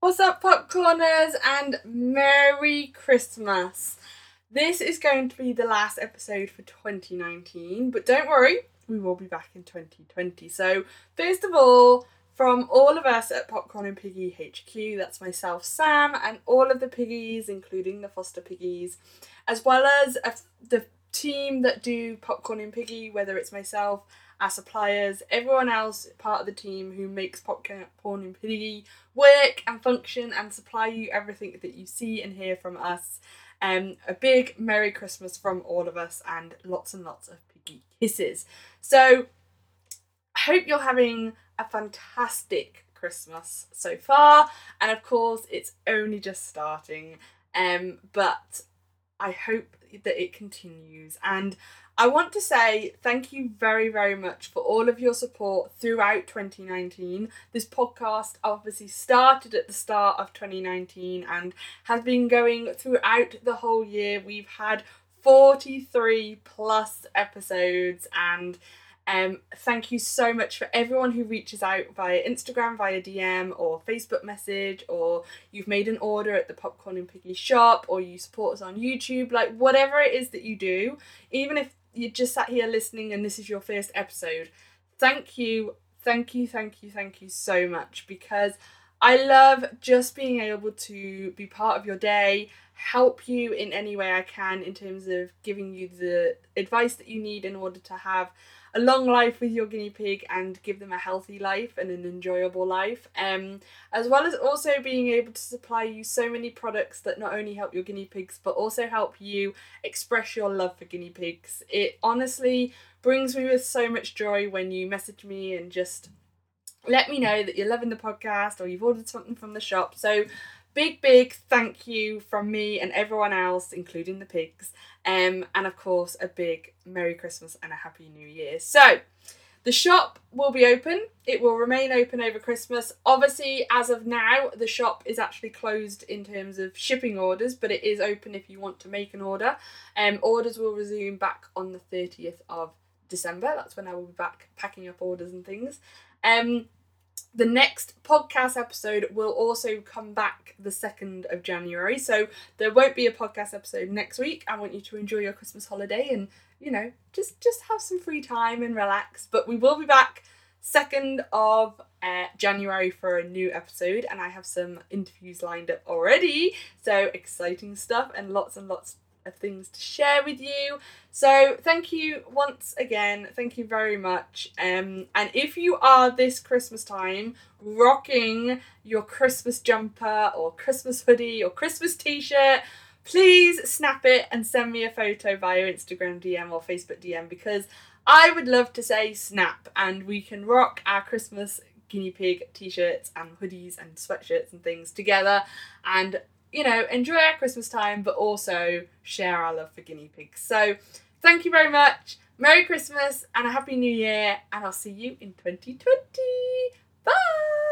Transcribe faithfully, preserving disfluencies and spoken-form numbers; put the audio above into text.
What's up, popcorners, and Merry Christmas! This is going to be the last episode for twenty nineteen, but don't worry, we will be back in twenty twenty. So, first of all, from all of us at Popcorn and Piggy H Q, that's myself, Sam, and all of the piggies, including the foster piggies, as well as a, the team that do Popcorn and Piggy, whether it's myself, our suppliers, everyone else part of the team who makes Popcorn and Piggy work and function and supply you everything that you see and hear from us. Um, a big Merry Christmas from all of us and lots and lots of piggy kisses. So, I hope you're having a fantastic Christmas so far, and of course it's only just starting, um, but I hope that it continues. And I want to say thank you very, very much for all of your support throughout twenty nineteen. This podcast obviously started at the start of twenty nineteen and has been going throughout the whole year. We've had forty-three plus episodes, and um, thank you so much for everyone who reaches out via Instagram, via D M or Facebook message, or you've made an order at the Popcorn and Piggy shop, or you support us on YouTube, like whatever it is that you do, even if you just sat here listening and this is your first episode, thank you, thank you, thank you, thank you so much, because I love just being able to be part of your day, help you in any way I can in terms of giving you the advice that you need in order to have a long life with your guinea pig and give them a healthy life and an enjoyable life, um, as well as also being able to supply you so many products that not only help your guinea pigs but also help you express your love for guinea pigs. It honestly brings me with so much joy when you message me and just let me know that you're loving the podcast or you've ordered something from the shop. So big, big thank you from me and everyone else, including the pigs. Um, and of course, a big Merry Christmas and a Happy New Year. So, the shop will be open. It will remain open over Christmas. Obviously, as of now, the shop is actually closed in terms of shipping orders, but it is open if you want to make an order. Um, orders will resume back on the thirtieth of December. That's when I will be back packing up orders and things. Um, The next podcast episode will also come back the second of January, so there won't be a podcast episode next week. I want you to enjoy your Christmas holiday and, you know, just, just have some free time and relax. But we will be back second of uh, January for a new episode, and I have some interviews lined up already, so exciting stuff and lots and lots of things to share with you. So thank you once again, thank you very much. Um, and if you are this Christmas time rocking your Christmas jumper or Christmas hoodie or Christmas t-shirt, please snap it and send me a photo via Instagram D M or Facebook D M, because I would love to say snap and we can rock our Christmas guinea pig t-shirts and hoodies and sweatshirts and things together and, you know, enjoy our Christmas time, but also share our love for guinea pigs. So thank you very much. Merry Christmas and a Happy New Year, and I'll see you in twenty twenty. Bye!